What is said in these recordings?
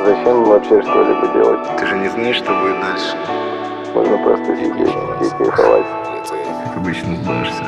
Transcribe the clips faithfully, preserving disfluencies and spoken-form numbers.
Зачем вообще что-либо делать? Ты же не знаешь, что будет дальше. Можно просто сидеть и кайфовать. Как обычно сдаешься.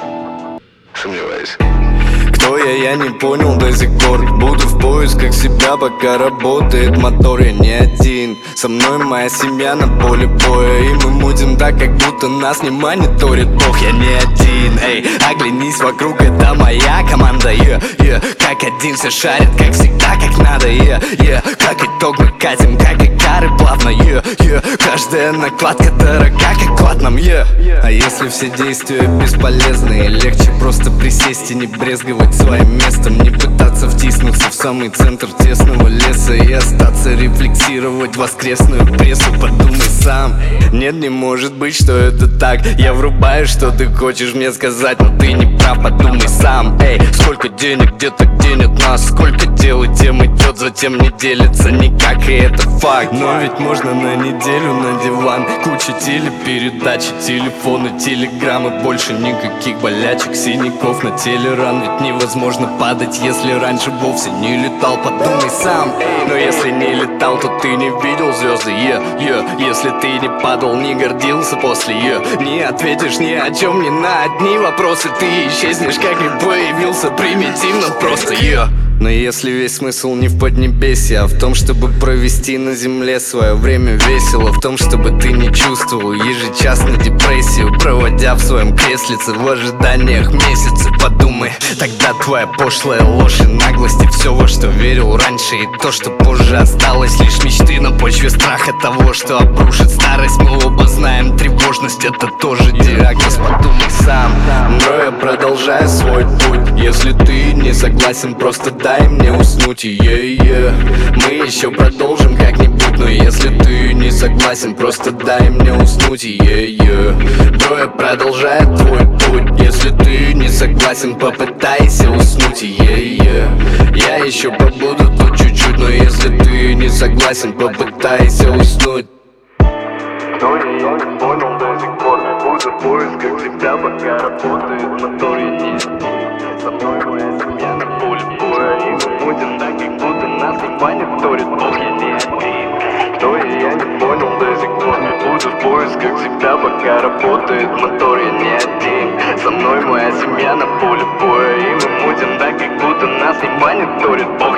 Сомневаюсь. Кто я, я не понял до сих пор. Буду в поисках себя, пока работает мотор. Я не один, со мной моя семья на поле боя. И мы мутим так, как будто нас не мониторит Бог. Я не один, эй, оглянись вокруг, это моя команда, yeah, yeah. Как один все шарит, как всегда, как надо, yeah, yeah. Как итог мы катим, как и кары плавно, yeah, yeah. Каждая накладка дорога, как клад нам, yeah. А если все действия бесполезны, легче просто присесть и не брезговать своим местом. Не пытаться втиснуться в самый центр тесного леса и остаться рефлексировать воскресную прессу. Подумай сам, нет, не может быть, что это так. Я врубаю, что ты хочешь мне сказать, но ты не прав, подумай сам. Эй, сколько денег где-то где нет нас, сколько дел и тем идет, затем не делится никак, и это факт. Но ведь можно на неделю на диван, куча телепередач, телефоны, телеграммы, больше никаких болячек, синяков на теле ран. Ведь невозможно падать, если раньше вовсе не летал, подумай сам. Эй, но если не летал, то ты не видел звезды, yeah, yeah. Если ты не падал, не гордился после, yeah. Не ответишь ни о чем, ни на одни вопросы, ты исчезнешь, как и появился, примитивно просто, yeah. Но если весь смысл не в поднебесье, а в том, чтобы провести на земле свое время весело, в том, чтобы ты не чувствовал ежечасно депрессию, проводя в своем креслице в ожиданиях месяцы, подумай, тогда твоя пошлая ложь и наглость, и все, во что верил раньше, и то, что позже осталось лишь мечты на почве страха того, что обрушит старость. Мы оба знаем, тревожность — это тоже диагноз, подумай сам. Но я продолжаю свой путь. Если ты не согласен, просто дай мне уснуть, yeah, yeah. Мы еще продолжим как-нибудь, но если ты не согласен, просто дай мне уснуть, yeah, yeah. Бро, я продолжаю твой путь. Если ты не согласен, попытайся уснуть, yeah, yeah. Я еще побуду тут чуть-чуть, но если ты не согласен, попытайся уснуть. Кто я, я не понял до сих пор. Буду в поисках себя, пока работает мотор. Я не один, со мной моя семья на поле боя. И мы будем так, как будто нас не мониторит Бог. Я не один, кто я, я не понял до сих пор. Буду в поисках себя, пока работает мотор. Я не один, со мной моя семья на поле боя. И мы будем так, как будто нас не мониторит Бог.